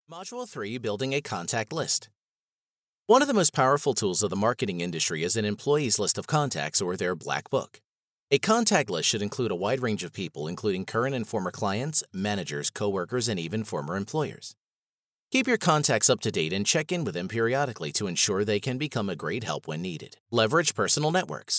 Module 3, Building a Contact List. One of the most powerful tools of the marketing industry is an employee's list of contacts, or their black book. A contact list should include a wide range of people, including current and former clients, managers, coworkers, and even former employers. Keep your contacts up to date and check in with them periodically to ensure they can become a great help when needed. Leverage personal networks.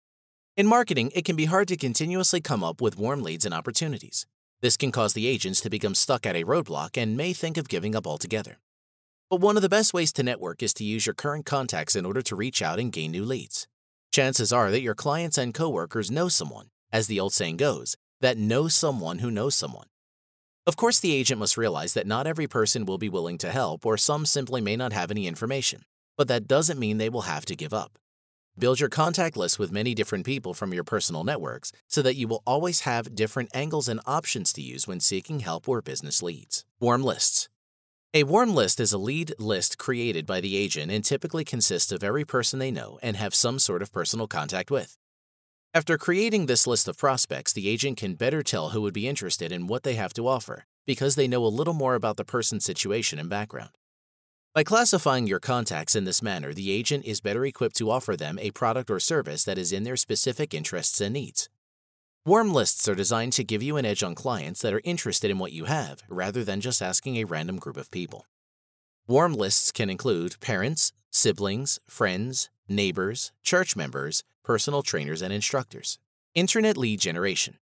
In marketing, it can be hard to continuously come up with warm leads and opportunities. This can cause the agents to become stuck at a roadblock and may think of giving up altogether. But one of the best ways to network is to use your current contacts in order to reach out and gain new leads. Chances are that your clients and coworkers know someone, as the old saying goes, that knows someone who knows someone. Of course, the agent must realize that not every person will be willing to help, or some simply may not have any information, but that doesn't mean they will have to give up. Build your contact list with many different people from your personal networks so that you will always have different angles and options to use when seeking help or business leads. Warm lists. A warm list is a lead list created by the agent and typically consists of every person they know and have some sort of personal contact with. After creating this list of prospects, the agent can better tell who would be interested in what they have to offer because they know a little more about the person's situation and background. By classifying your contacts in this manner, the agent is better equipped to offer them a product or service that is in their specific interests and needs. Warm lists are designed to give you an edge on clients that are interested in what you have, rather than just asking a random group of people. Warm lists can include parents, siblings, friends, neighbors, church members, personal trainers, and instructors. Internet lead generation.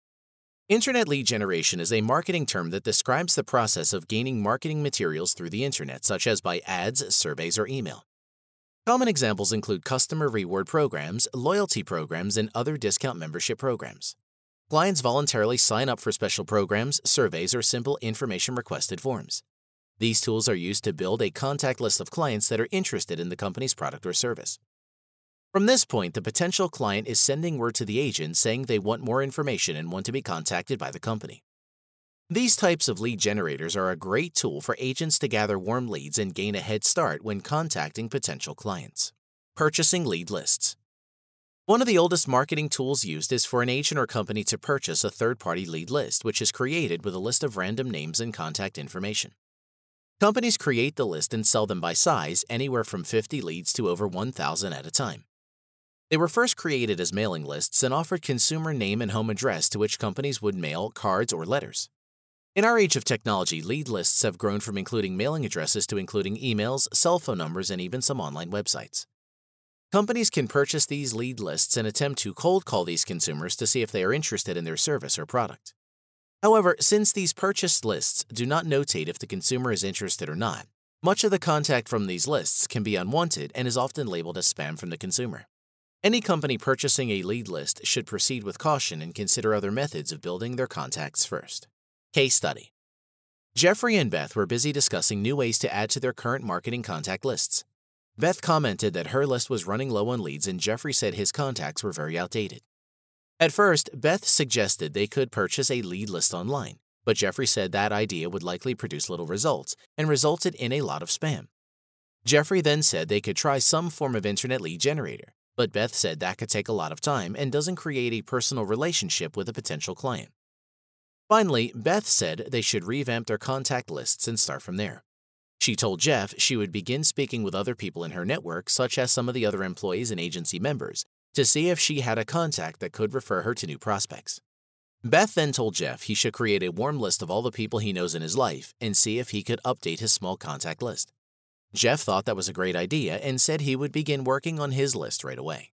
Internet lead generation is a marketing term that describes the process of gaining marketing materials through the internet, such as by ads, surveys, or email. Common examples include customer reward programs, loyalty programs, and other discount membership programs. Clients voluntarily sign up for special programs, surveys, or simple information requested forms. These tools are used to build a contact list of clients that are interested in the company's product or service. From this point, the potential client is sending word to the agent saying they want more information and want to be contacted by the company. These types of lead generators are a great tool for agents to gather warm leads and gain a head start when contacting potential clients. Purchasing lead lists. One of the oldest marketing tools used is for an agent or company to purchase a third-party lead list, which is created with a list of random names and contact information. Companies create the list and sell them by size, anywhere from 50 leads to over 1,000 at a time. They were first created as mailing lists and offered consumer name and home address to which companies would mail cards or letters. In our age of technology, lead lists have grown from including mailing addresses to including emails, cell phone numbers, and even some online websites. Companies can purchase these lead lists and attempt to cold call these consumers to see if they are interested in their service or product. However, since these purchased lists do not notate if the consumer is interested or not, much of the contact from these lists can be unwanted and is often labeled as spam from the consumer. Any company purchasing a lead list should proceed with caution and consider other methods of building their contacts first. Case study. Jeffrey and Beth were busy discussing new ways to add to their current marketing contact lists. Beth commented that her list was running low on leads and Jeffrey said his contacts were very outdated. At first, Beth suggested they could purchase a lead list online, but Jeffrey said that idea would likely produce little results and resulted in a lot of spam. Jeffrey then said they could try some form of internet lead generator, but Beth said that could take a lot of time and doesn't create a personal relationship with a potential client. Finally, Beth said they should revamp their contact lists and start from there. She told Jeff she would begin speaking with other people in her network, such as some of the other employees and agency members, to see if she had a contact that could refer her to new prospects. Beth then told Jeff he should create a warm list of all the people he knows in his life and see if he could update his small contact list. Jeff thought that was a great idea and said he would begin working on his list right away.